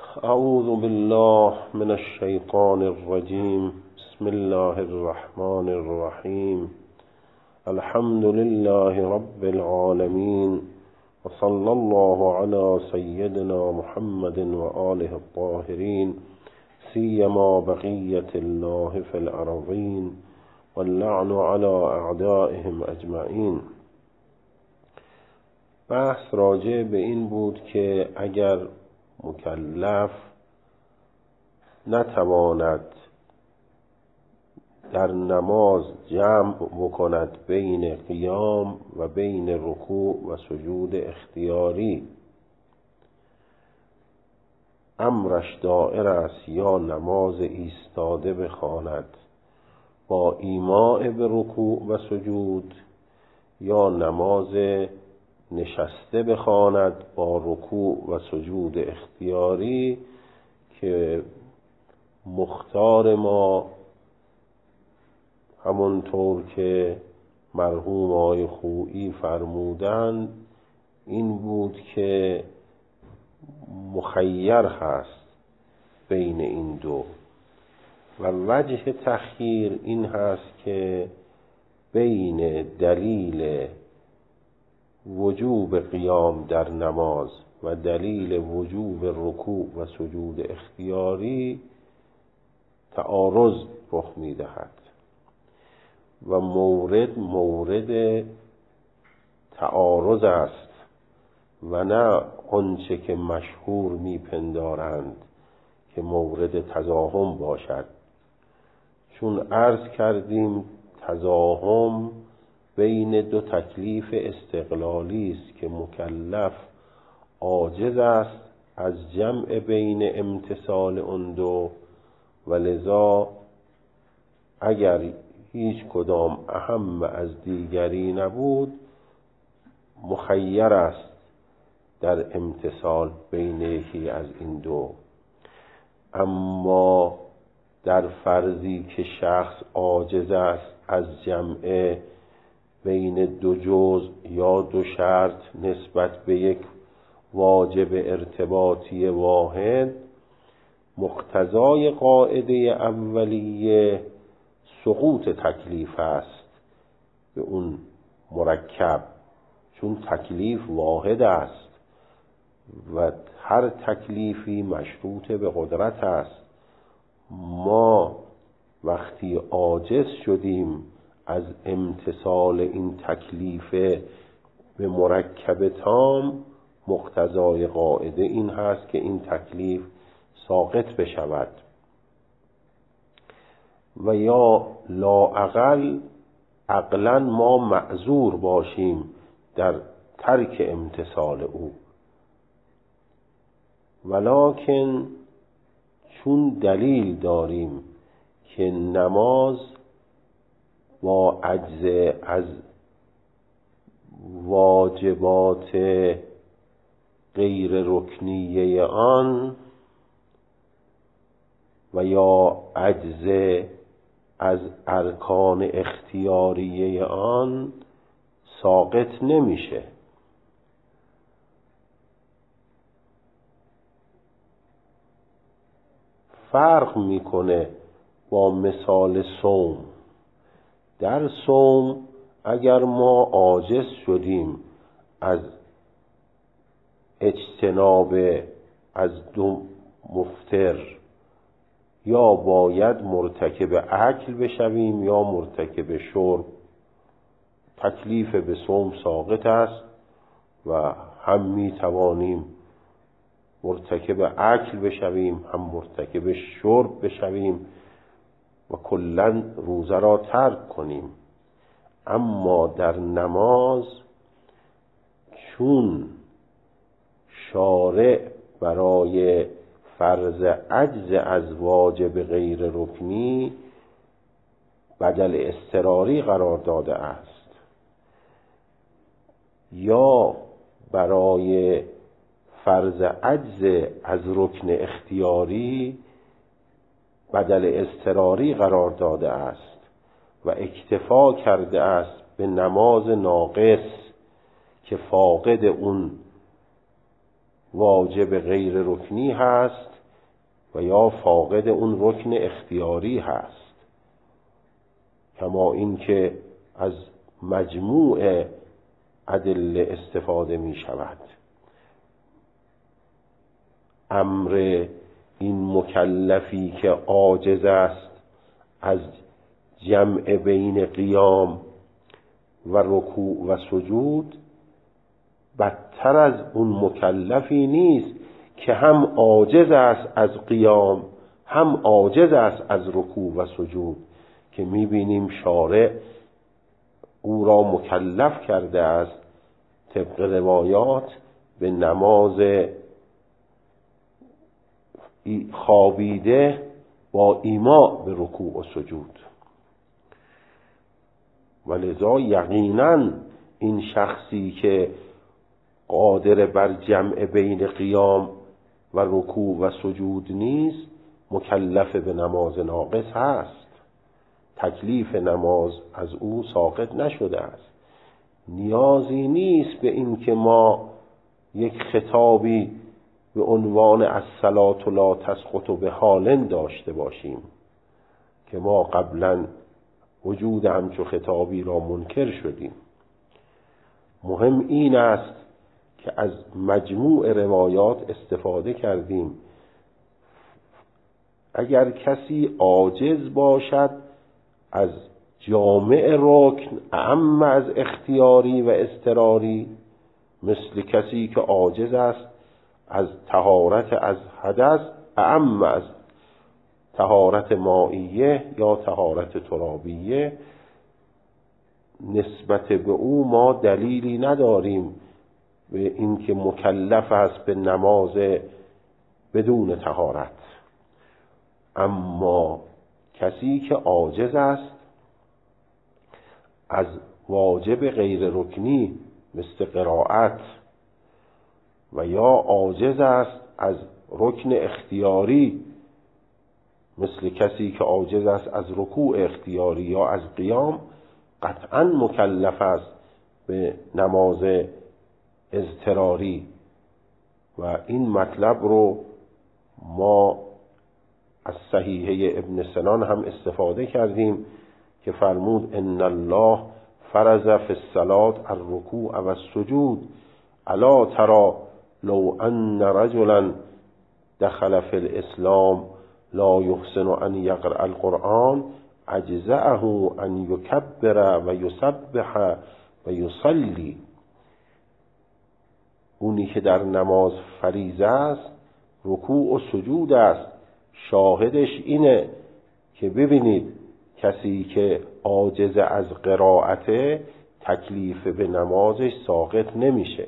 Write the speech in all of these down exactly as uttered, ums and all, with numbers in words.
اعوذ بالله من الشیطان الرجیم. بسم الله الرحمن الرحیم. الحمد لله رب العالمین و صلی الله علی سیدنا محمد و آله الطاهرین، سیما بقیة الله فی الارضین واللعن علی اعدائهم اجمعین. بحث راجع به این بود که اگر مکلف نتواند در نماز جمع بکند بین قیام و بین رکوع و سجود اختیاری، امرش دائر است یا نماز ایستاده بخواند با ایماء به رکوع و سجود، یا نماز نشسته بخواند با رکوع و سجود اختیاری، که مختار ما همونطور که مرحوم آقای خویی فرمودند این بود که مخیر هست بین این دو، و وجه تخییر این هست که بین دلیل وجوب قیام در نماز و دلیل وجوب رکوع و سجود اختیاری تعارض رخ می‌دهد و مورد مورد تعارض است و نه آنچه که مشهور می‌پندارند که مورد تزاحم باشد. چون عرض کردیم تزاحم بین دو تکلیف استقلالی است که مکلف عاجز است از جمع بین امتثال اون دو، و لذا اگر هیچ کدام اهم از دیگری نبود مخیر است در امتثال بین یکی از این دو. اما در فرضی که شخص عاجز است از جمع بین دو جزء یا دو شرط نسبت به یک واجب ارتباطی واحد، مقتضای قاعده اولیه سقوط تکلیف است به اون مرکب، چون تکلیف واحد است و هر تکلیفی مشروط به قدرت است. ما وقتی عاجز شدیم از امتثال این تکلیف به مرکب تام، مقتضای قاعده این هست که این تکلیف ساقط بشود و یا لااقل عقلا ما معذور باشیم در ترک امتثال او. ولکن چون دلیل داریم که نماز با عجز از واجبات غیر رکنیه آن و یا عجز از ارکان اختیاریه آن ساقط نمیشه، فرق میکنه با مثال صوم. در صوم اگر ما عاجز شدیم از اجتناب از دو مفطر، یا باید مرتکب اکل بشویم یا مرتکب شرب، تکلیف به صوم ساقط است و هم می توانیم مرتکب اکل بشویم هم مرتکب شرب بشویم و کلاً روزه را ترک کنیم. اما در نماز چون شارع برای فرض عجز از واجب غیر رکنی بدل اضطراری قرار داده است، یا برای فرض عجز از رکن اختیاری بدل اضطراری قرار داده است و اکتفا کرده است به نماز ناقص که فاقد اون واجب غیر رکنی هست و یا فاقد اون رکن اختیاری هست، کما این که از مجموع ادله استفاده می شود. امر این مکلفی که عاجز است از جمع بین قیام و رکوع و سجود بدتر از اون مکلفی نیست که هم عاجز است از قیام هم عاجز است از رکوع و سجود، که می‌بینیم شارع او را مکلف کرده است طبق روایات به نماز خوابیده با ایما به رکوع و سجود. ولذا یقیناً این شخصی که قادر بر جمع بین قیام و رکوع و سجود نیست مکلف به نماز ناقص هست، تکلیف نماز از او ساقط نشده است. نیازی نیست به این که ما یک خطابی به عنوان الصلاة لا تسقط بحال داشته باشیم که ما قبلا وجود همچو خطابی را منکر شدیم. مهم این است که از مجموع روایات استفاده کردیم. اگر کسی عاجز باشد از جامع رکن اعم از اختیاری و اضطراری، مثل کسی که عاجز است از طهارت از حدث اعم از طهارت مائیه یا طهارت ترابیه، نسبت به او ما دلیلی نداریم به اینکه مکلف است به نماز بدون طهارت. اما کسی که عاجز است از واجب غیر رکنی مثل قرائت و یا عاجز است از رکن اختیاری مثل کسی که عاجز است از رکوع اختیاری یا از قیام، قطعاً مکلف است به نماز اضطراری. و این مطلب رو ما از صحیحه ابن سنان هم استفاده کردیم که فرمود ان الله فرض فی الصلاة الرکوع و السجود الا ترى لو ان رجلا دخل فی الاسلام لا يحسن ان يقرأ القرآن اجزأه ان يكبر و يسبح و يصلي. اونی که در نماز فریضه است رکوع و سجود است. شاهدش اینه که ببینید کسی که عاجز از قرائت تکلیف به نمازش ساقط نمیشه،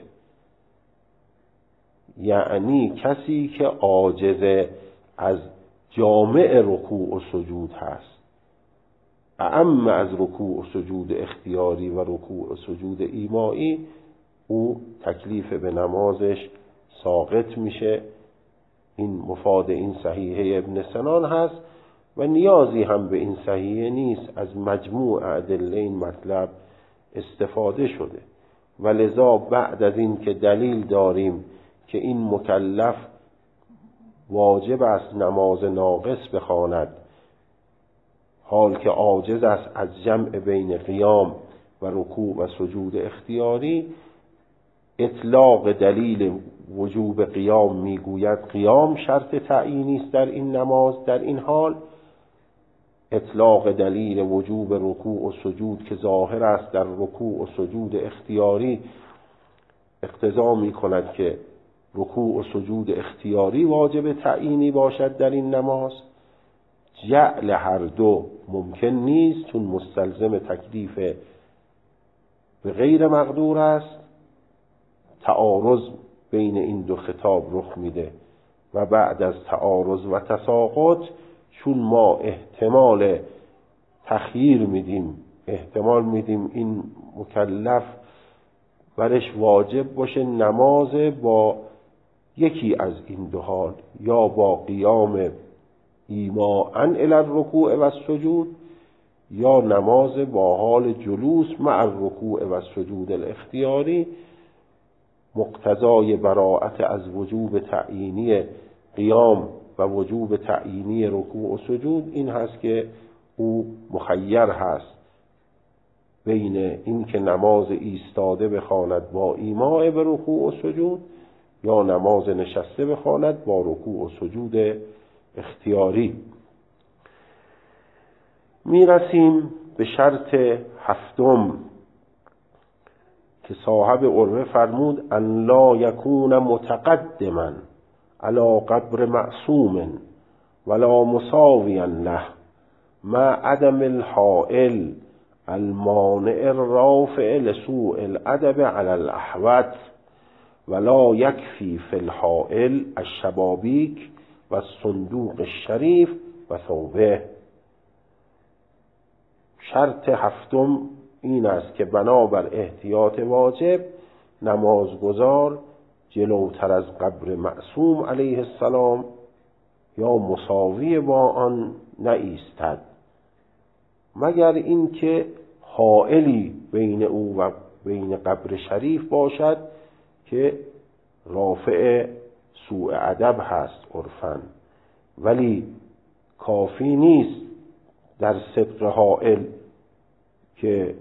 یعنی کسی که عاجز از جامع رکوع و سجود هست، اعم از رکوع و سجود اختیاری و رکوع و سجود ایمایی، او تکلیف به نمازش ساقط میشه. این مفاد این صحیحه ابن سنان هست و نیازی هم به این صحیحه نیست، از مجموع ادله این مطلب استفاده شده. ولذا بعد از این که دلیل داریم که این مکلف واجب است نماز ناقص بخواند حال که عاجز است از جمع بین قیام و رکوع و سجود اختیاری، اطلاق دلیل وجوب قیام میگوید قیام شرط تعیینی است در این نماز. در این حال اطلاق دلیل وجوب رکوع و سجود که ظاهر است در رکوع و سجود اختیاری اقتضا می کند که رکوع و سجود اختیاری واجب تعیینی باشد در این نماز. جعل هر دو ممکن نیست چون مستلزم تکلیف به غیر مقدور است. تعارض بین این دو خطاب رخ میده و بعد از تعارض و تساقط چون ما احتمال تخییر میدیم، احتمال میدیم این مکلف برش واجب باشه نماز با یکی از این دو حال، یا با قیام ایماءً الی الرکوع و السجود یا نماز با حال جلوس مع الرکوع و السجود الاختیاری، مقتضای براءت از وجوب تعیینی قیام و و وجوب تعیینی رکوع و سجود این هست که او مخیر هست بین این که نماز ایستاده بخواند با ایماء به رکوع و سجود یا نماز نشسته بخواند با رکوع و سجود اختیاری. میرسیم به شرط هفتم که صاحب عروه فرمود ان لا یکون متقدما علی قبر معصوم ولا مساویا له مع عدم الحائل المانع الرافع لسوء الادب علی الاحوط ولا یکفی فی الحائل الشبابیک و الصندوق الشریف و ثوبه. شرط هفتم این است که بنابر احتیاط واجب نمازگزار جلوتر از قبر معصوم علیه السلام یا مساوی با آن نایستد مگر اینکه حائلی بین او و بین قبر شریف باشد که رافع سوء ادب هست عرفاً، ولی کافی نیست در صدق حائل که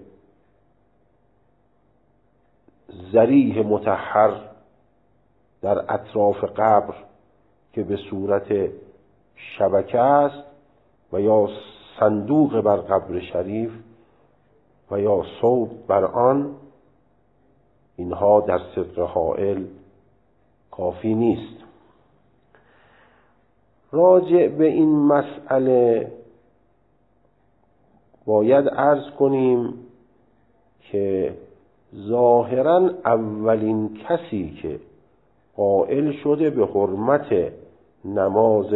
ذریح مطهر در اطراف قبر که به صورت شبکه است و یا صندوق بر قبر شریف و یا ثوب بر آن، اینها در صدق حائل کافی نیست. راجع به این مسئله باید عرض کنیم که ظاهراً اولین کسی که قائل شده به حرمت نماز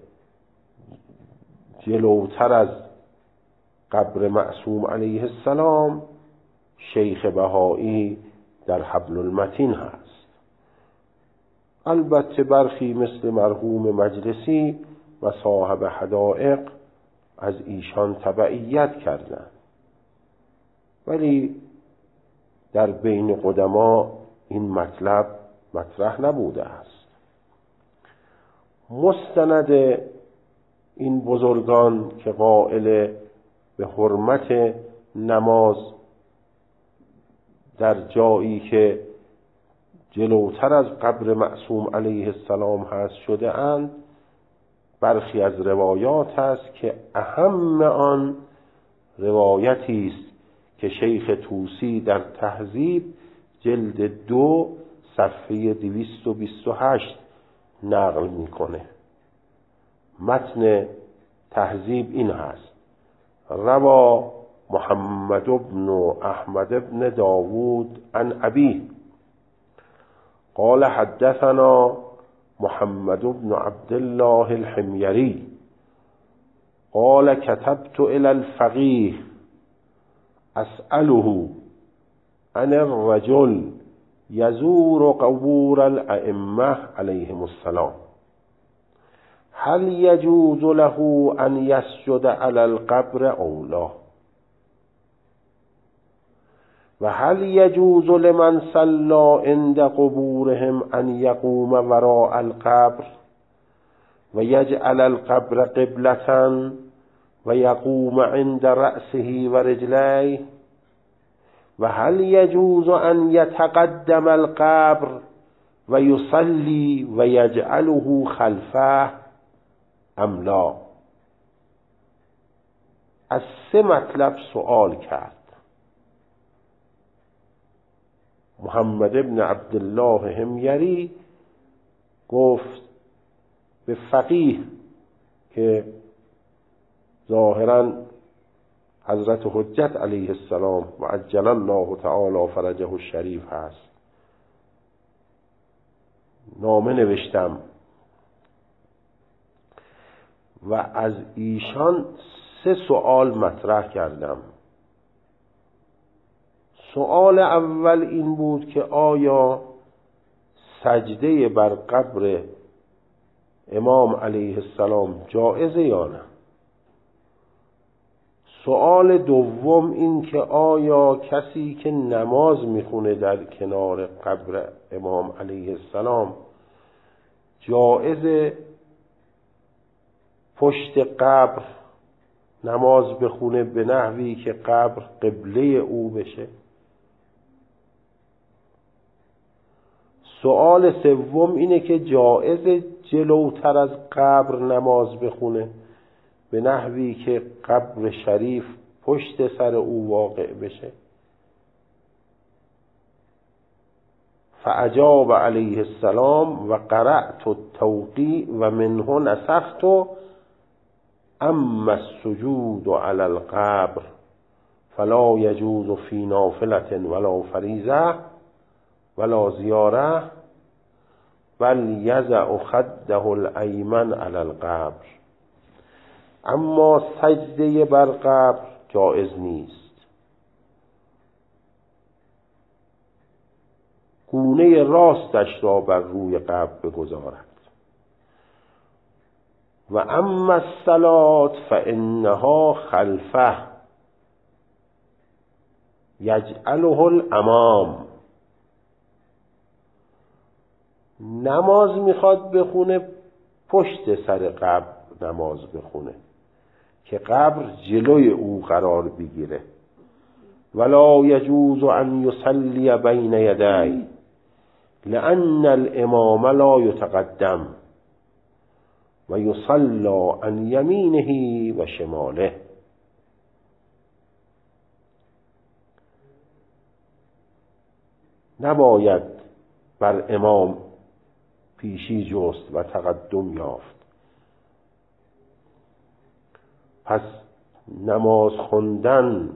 جلوتر از قبر معصوم علیه السلام شیخ بهایی در حبل المتین هست. البته برخی مثل مرحوم مجلسی و صاحب حدائق از ایشان تبعیت کردند، ولی در بین قدما این مطلب مطرح نبوده است. مستند این بزرگان که قائل به حرمت نماز در جایی که جلوتر از قبر معصوم علیه السلام هست شده اند، برخی از روایات است که اهم آن روایتی است که شیخ طوسی در تهذیب جلد دو صفحه دویست و بیست و هشت نقل میکنه. متن تهذیب این هست: روا محمد بن احمد بن داود عن ابیه قال حدثنا محمد بن عبد الله الحميري قال كتبت إلى الفقيه أسأله عن الرجل يزور قبور الأئمة عليهم السلام هل يجوز له أن يسجد على القبر أو لا، وهل يجوز لمن صلى عند قبورهم أن يقوم وراء القبر ويجعل القبر قبلة ويقوم عند رأسه ورجليه، وهل يجوز أن يتقدم القبر ويصلي ويجعله خلفه أم لا؟ از سه مطلب سؤال کرد. محمد بن عبدالله حمیری گفت به فقیه که ظاهراً حضرت حجت علیه السلام و عجل الله تعالی فرجه الشریف هست، نامه نوشتم و از ایشان سه سؤال مطرح کردم. سؤال اول این بود که آیا سجده بر قبر امام علیه السلام جایزه یا نه؟ سؤال دوم این که آیا کسی که نماز میخونه در کنار قبر امام علیه السلام جایزه پشت قبر نماز بخونه به نحوی که قبر قبله او بشه. سوال سوم اینه که جایز جلوتر از قبر نماز بخونه به نحوی که قبر شریف پشت سر او واقع بشه؟ فاجاب علیه السلام و قرأت التوقیع و منه نسخت اما السجود علی القبر فلا یجوز فی نافلة ولا فریضة ولا زیاره بل یضع خده الایمن علی القبر. اما سجده بر قبر جایز نیست. گونه راستش را بر روی قبر بگذارد. و اما الصلاة فانها خلفه یجعله الامام. نماز میخواد بخونه پشت سر قبر نماز بخونه که قبر جلوی او قرار بگیره. ولا یجوز ان یصلی بین یدی لان الامام لا یتقدم و یصلی عن یمینه و شماله. نباید بر امام پیشی جست و تقدم یافت. پس نماز خوندن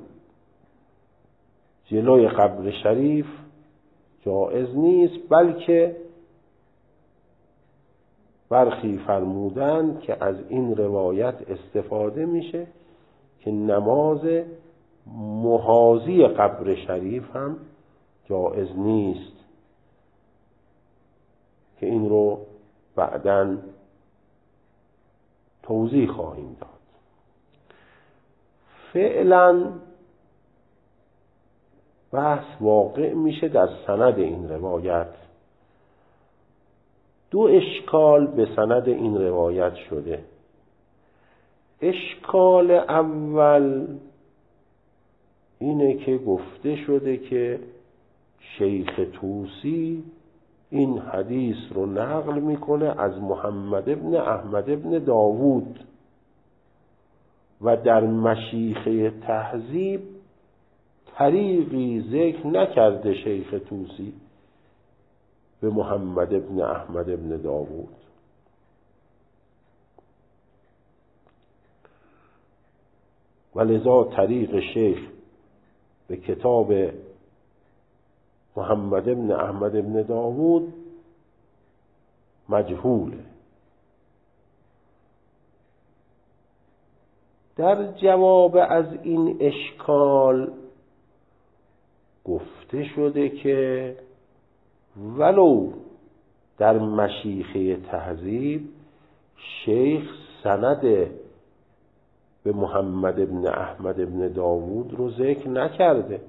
جلوی قبر شریف جایز نیست، بلکه برخی فرمودند که از این روایت استفاده میشه که نماز محاذی قبر شریف هم جایز نیست، که این رو بعداً توضیح خواهیم داد. فعلاً بحث واقع میشه در سند این روایت. دو اشکال به سند این روایت شده. اشکال اول اینه که گفته شده که شیخ طوسی این حدیث رو نقل میکنه از محمد ابن احمد ابن داوود و در مشیخه تهذیب طریقی ذکر نکرده شیخ طوسی به محمد ابن احمد ابن داوود. و لذا طریق شیخ به کتاب محمد ابن احمد ابن داوود مجهوله. در جواب از این اشکال گفته شده که ولو در مشیخه تهذیب شیخ سند به محمد ابن احمد ابن داوود رو ذکر نکرده،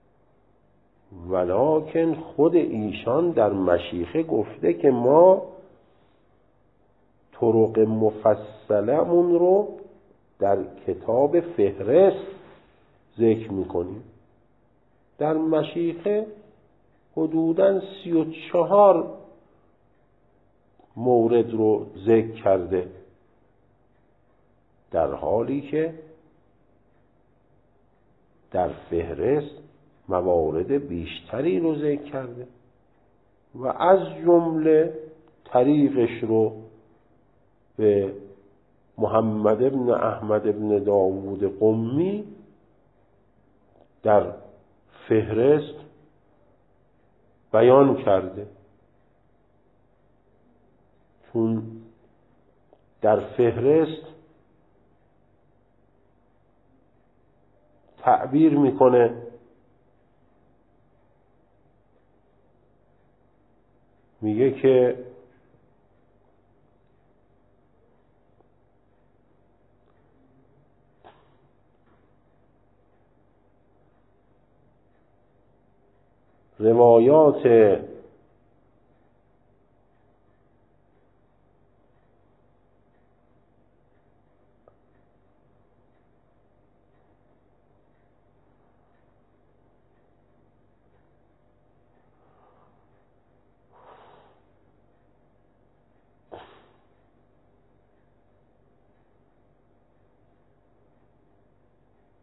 ولکن خود ایشان در مشیخه گفته که ما طرق مفصلمون رو در کتاب فهرست ذکر میکنیم. در مشیخه حدوداً سی و چهار مورد رو ذکر کرده، در حالی که در فهرست موارد بیشتری رو ذکر کرده و از جمله طریقش رو به محمد ابن احمد ابن داوود قمی در فهرست بیان کرده. چون در فهرست تعبیر میکنه میگه که روایات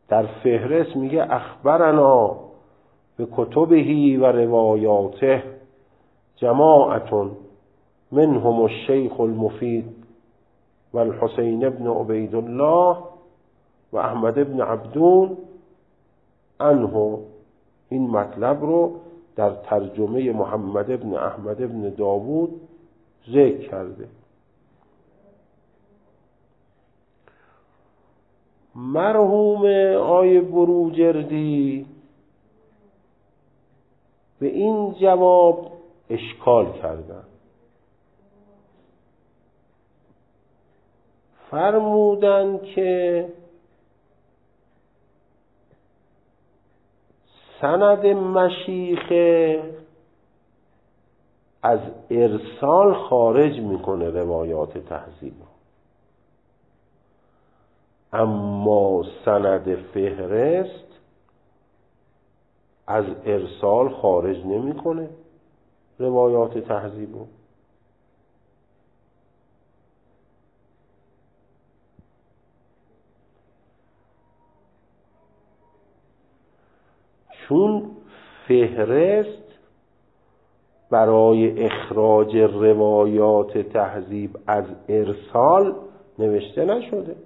در فهرست میگه اخبرنا به کتبهی و روایاته جماعتون منهم الشیخ المفید و الحسین ابن عبیدالله و احمد ابن عبدون عنه. این مطلب رو در ترجمه محمد ابن احمد ابن داوود ذکر کرده. مرحوم آی بروجردی به این جواب اشکال کردن، فرمودن که سند مشیخه از ارسال خارج میکنه روایات تهذیب، اما سند فهرست از ارسال خارج نمیکنه روایات تهذیب. چون فهرست برای اخراج روایات تهذیب از ارسال نوشته نشده.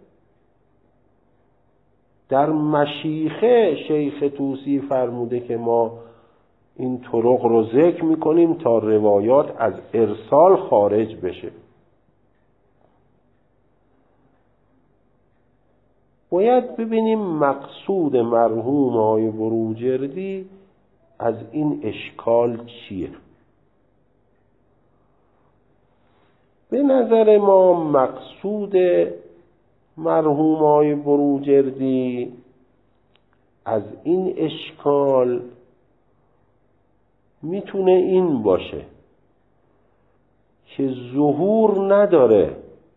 در مشیخه شیخ طوسی فرموده که ما این طرق رو ذکر میکنیم تا روایات از ارسال خارج بشه. باید ببینیم مقصود مرحوم آقای بروجردی از این اشکال چیه. به نظر ما مقصود مرحوم آقای بروجردی از این اشکال میتونه این باشه که ظهور نداره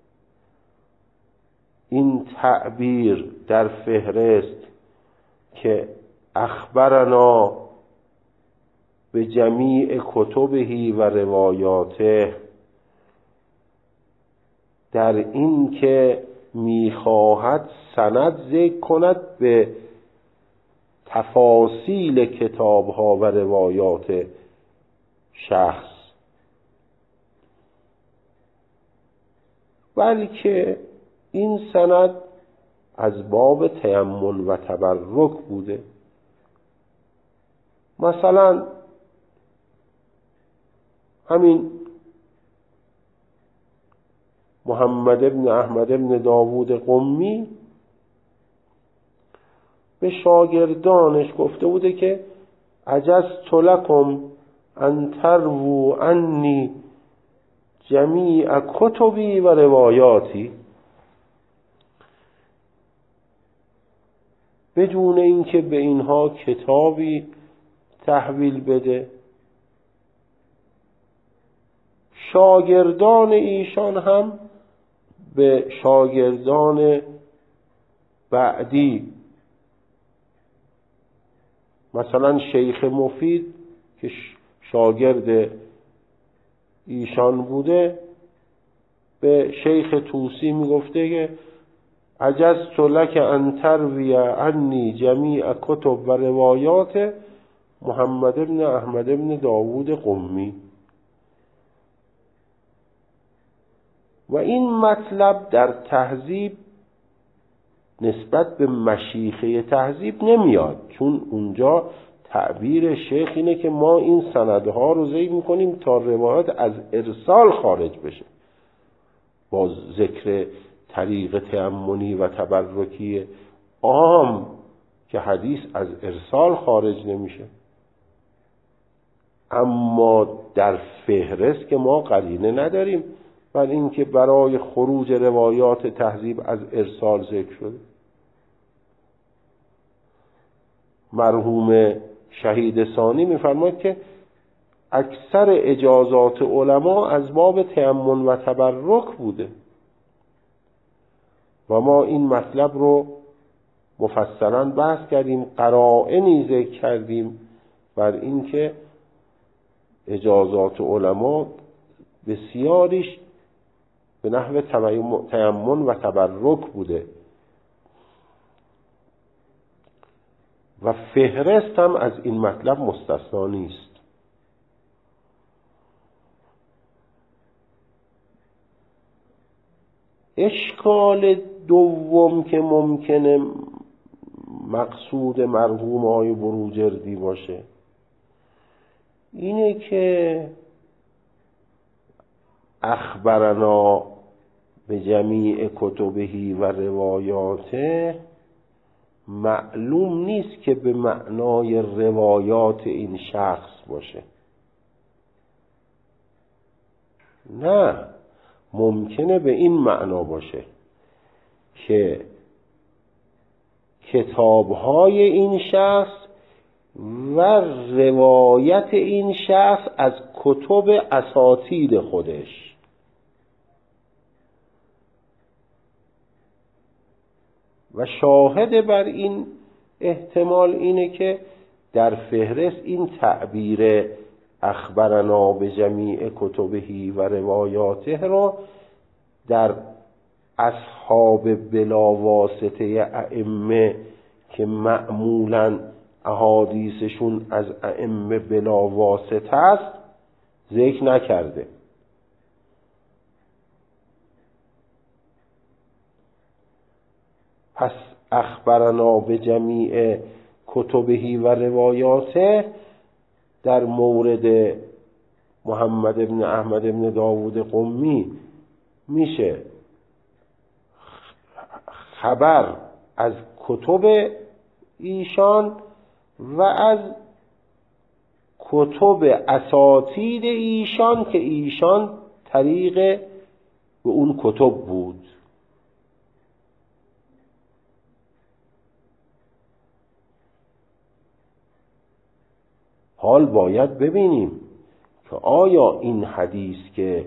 این تعبیر در فهرست که اخبرنا به جمیع کتبهی و روایاته، در این که میخواهد سند ذکر کند به تفاصیل کتابها و روایات شخص، بلکه این سند از باب تیمن و تبرک بوده. مثلا همین محمد ابن احمد ابن داوود قمی به شاگردانش گفته بوده که عجزت لکم ان ترووا عنی جمیع کتبی و روایاتی، بدون اینکه به اینها کتابی تحویل بده. شاگردان ایشان هم به شاگردان بعدی، مثلا شیخ مفید که شاگرد ایشان بوده، به شیخ طوسی میگفته که عجزت لک ان تروی عنی جمیع کتب و روایات محمد ابن احمد ابن داوود قمی. و این مطلب در تهذیب نسبت به مشیخه تهذیب نمیاد، چون اونجا تعبیر شیخ اینه که ما این سندها رو ذکر میکنیم تا روایات از ارسال خارج بشه، با ذکر طریق تیمنی و تبرکی عام که حدیث از ارسال خارج نمیشه. اما در فهرست که ما قرینه نداریم بل اینکه برای خروج روایات تهذیب از ارسال ذکر شده. مرحوم شهید ثانی میفرماید که اکثر اجازات علما از باب تیمن و تبرک بوده و ما این مطلب رو مفصلا بحث کردیم، قرائنی ذکر کردیم بر اینکه اجازات علما بسیاریش به نحو تیمن و تبرک بوده. و فهرست هم از این مطلب مستثنا نیست. اشکال دوم که ممکنه مقصود مرحوم آقای بروجردی باشه اینه که اخبرنا به جمیع کتبهی و روایاته معلوم نیست که به معنای روایات این شخص باشه. نه، ممکنه به این معنا باشه که کتاب‌های این شخص و روایت این شخص از کتب اساطیر خودش. و شاهد بر این احتمال اینه که در فهرست این تعبیر اخبرنا به جمیع کتبهی و روایاته را در اصحاب بلاواسطه ائمه که معمولاً احادیثشون از ائمه بلاواسطه است ذکر نکرده. پس اخبرنا به جمیع کتبهی و روایاته در مورد محمد ابن احمد ابن داوود قمی میشه خبر از کتب ایشان و از کتب اساطیر ایشان که ایشان طریق به اون کتب بود. حال باید ببینیم که آیا این حدیث که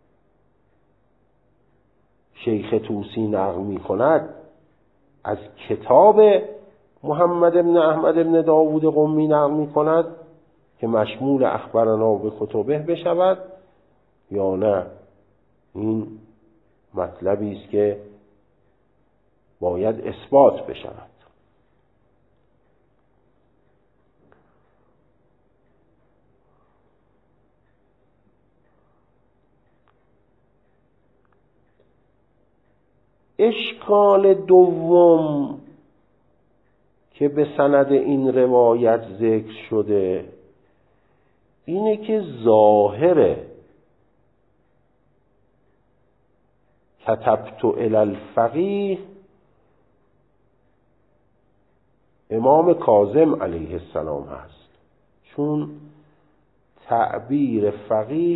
شیخ طوسی نقل می کند از کتاب محمد ابن احمد ابن داوود قمی نقل می کند که مشمول اخبرنا به کتبه بشود یا نه. این مطلبی است که باید اثبات بشود. اشکال دوم که به سند این روایت ذکر شده اینه که ظاهر کتبت الی الفقیه امام کاظم علیه السلام هست، چون تعبیر فقیه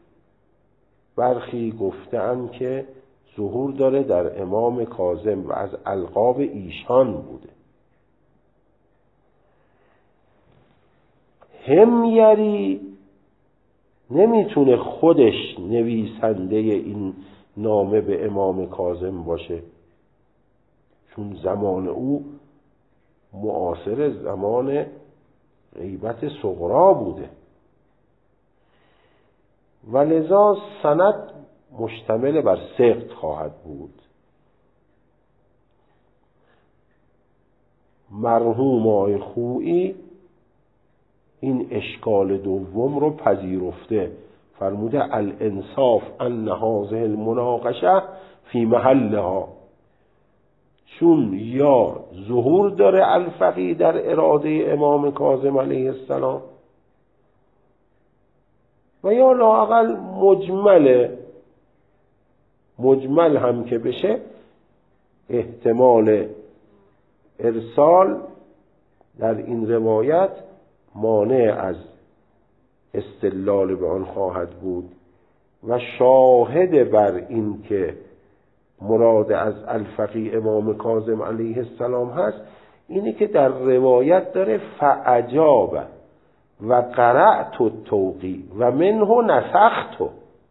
برخی گفتند که ظهور داره در امام کاظم و از القاب ایشان بوده. حمیری نمیتونه خودش نویسنده این نامه به امام کاظم باشه، چون زمان او معاصر زمان غیبت صغرا بوده و لذا سند مشتمل بر سقط خواهد بود. مرحوم آقای خویی این اشکال دوم رو پذیرفته، فرموده الانصاف ان هذه المناقشه فی محلها، چون یا ظهور داره الفقیه در اراده امام کاظم علیه السلام و یا لااقل مجمله. مجمل هم که بشه احتمال ارسال در این روایت مانع از استدلال به آن خواهد بود و شاهد بر این که مراد از الفقیه امام کاظم علیه السلام هست اینه که در روایت داره فعجاب و قرأت التوقی و منه نسخت.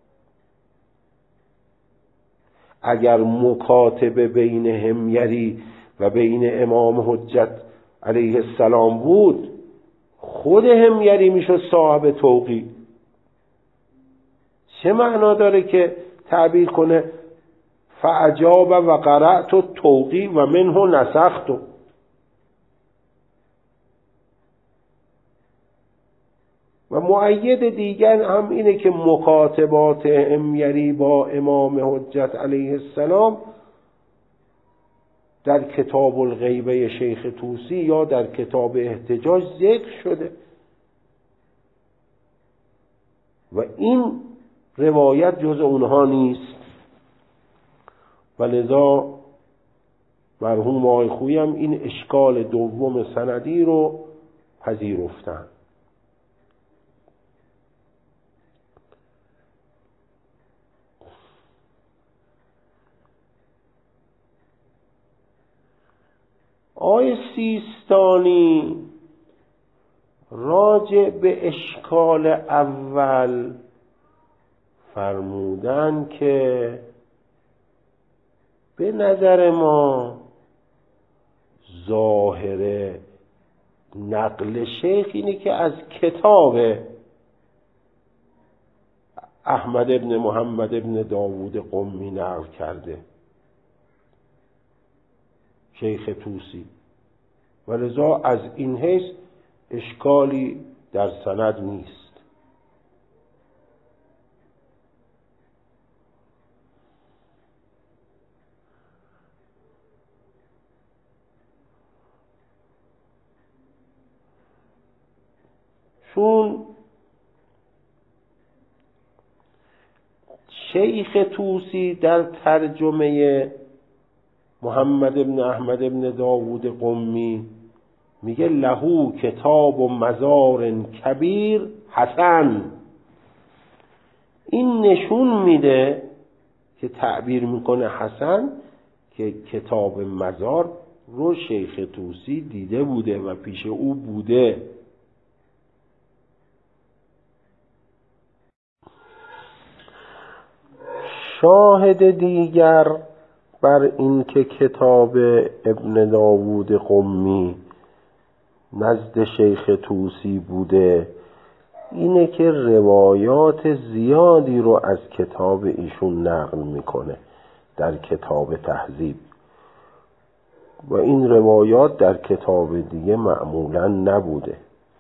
اگر مکاتبه بین حمیری و بین امام حجت علیه السلام بود خود حمیری میشد صاحب توقی. چه معنا داره که تعبیر کنه فعجاب و قرأت التوقی و منه نسخت؟ و مؤید دیگر هم اینه که مکاتبات حمیری با امام حجت علیه السلام در کتاب الغیبه شیخ طوسی یا در کتاب احتجاج ذکر شده و این روایت جز اونها نیست و لذا مرحوم آقای خویی هم این اشکال دوم سندی رو پذیرفتن. آقای سیستانی راجع به اشکال اول فرمودن که به نظر ما ظاهر نقل شیخ اینه که از کتاب احمد ابن محمد ابن داوود قمی نقل کرده شیخ طوسی و لذا از این حیث اشکالی در سند نیست. چون شیخ طوسی در ترجمه محمد ابن احمد ابن داوود قمی میگه لهو کتاب و مزار کبیر حسن، این نشون میده که تعبیر میکنه حسن که کتاب مزار رو شیخ طوسی دیده بوده و پیش او بوده. شاهد دیگر بر این که کتاب ابن داوود قمی نزد شیخ طوسی بوده اینه که روایات زیادی رو از کتاب ایشون نقل میکنه در کتاب تهذیب و این روایات در کتاب دیگه معمولا نبوده.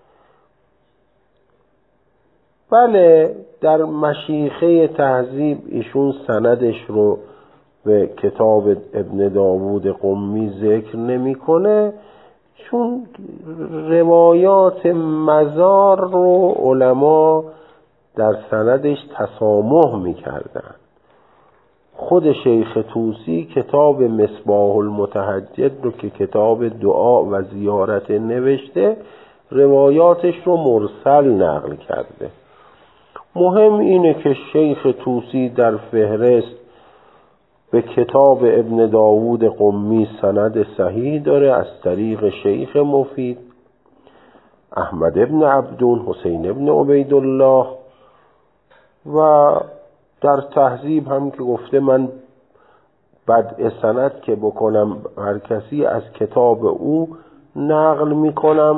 بله در مشیخه تهذیب ایشون سندش رو به کتاب ابن داوود قمی ذکر نمیکنه چون روایات مزار رو علما در سندش تسامح میکردن. خود شیخ طوسی کتاب مصباح المتهجد رو که کتاب دعا و زیارت نوشته روایاتش رو مرسل نقل کرده. مهم اینه که شیخ طوسی در فهرست به کتاب ابن داوود قمی سند صحیح داره از طریق شیخ مفید احمد ابن عبدون حسین ابن عبیدالله و در تهذیب هم که گفته من بدء سند که بکنم هر کسی از کتاب او نقل میکنم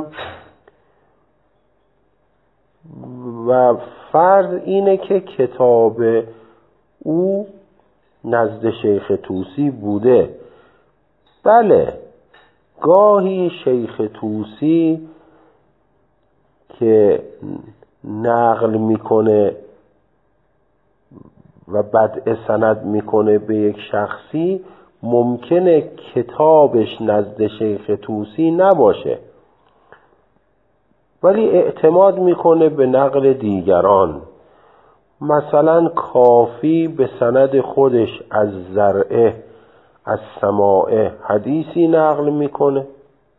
و فرض اینه که کتاب او نزد شیخ طوسی بوده. بله گاهی شیخ طوسی که نقل میکنه و بدء سند میکنه به یک شخصی ممکنه کتابش نزد شیخ طوسی نباشه ولی اعتماد میکنه به نقل دیگران. مثلا کافی به سند خودش از زرعه از سماعه حدیثی نقل میکنه.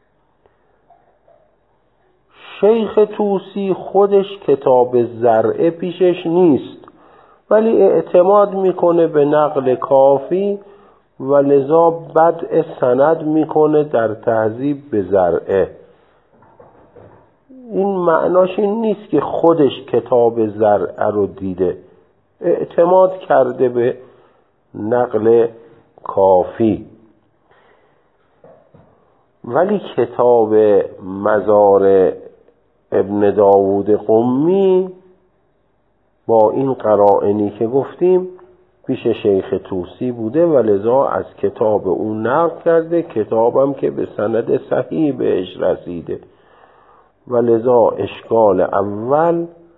شیخ طوسی خودش کتاب زرعه پیشش نیست ولی اعتماد میکنه به نقل کافی و لذا بدء سند میکنه در تهذیب به زرعه. این معناش این نیست که خودش کتاب زرعه رو دیده، اعتماد کرده به نقل کافی. ولی کتاب مزار ابن داوود قمی با این قرائنی که گفتیم پیش شیخ طوسی بوده و لذا از کتاب اون نقل کرده، کتابم که به سند صحیح بهش رسیده و لذا اشکال اول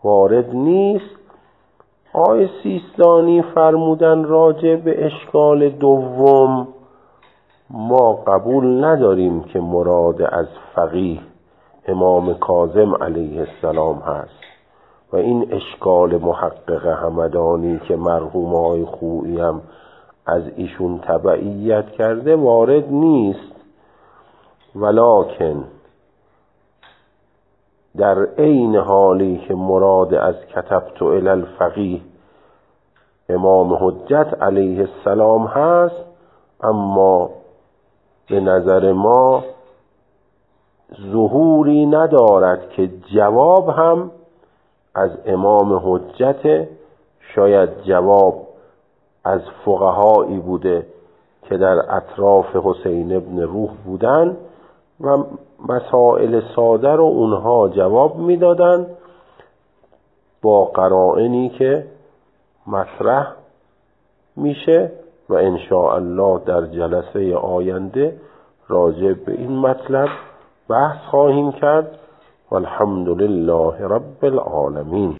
وارد نیست. آقای سیستانی فرمودن راجع به اشکال دوم ما قبول نداریم که مراد از فقیه امام کاظم علیه السلام هست و این اشکال محقق همدانی که مرحوم آقای خویی هم از ایشون تبعیت کرده وارد نیست، ولکن در عین حالی که مراد از کتبت الی الفقیه امام حجت علیه السلام هست، اما به نظر ما ظهوری ندارد که جواب هم از امام حجت، شاید جواب از فقهایی بوده که در اطراف حسین ابن روح بودن و مسائل ساده رو اونها جواب میدادن با قرائنی که مطرح میشه و ان شاء الله در جلسه آینده راجع به این مطلب بحث خواهیم کرد. والحمد لله رب العالمین.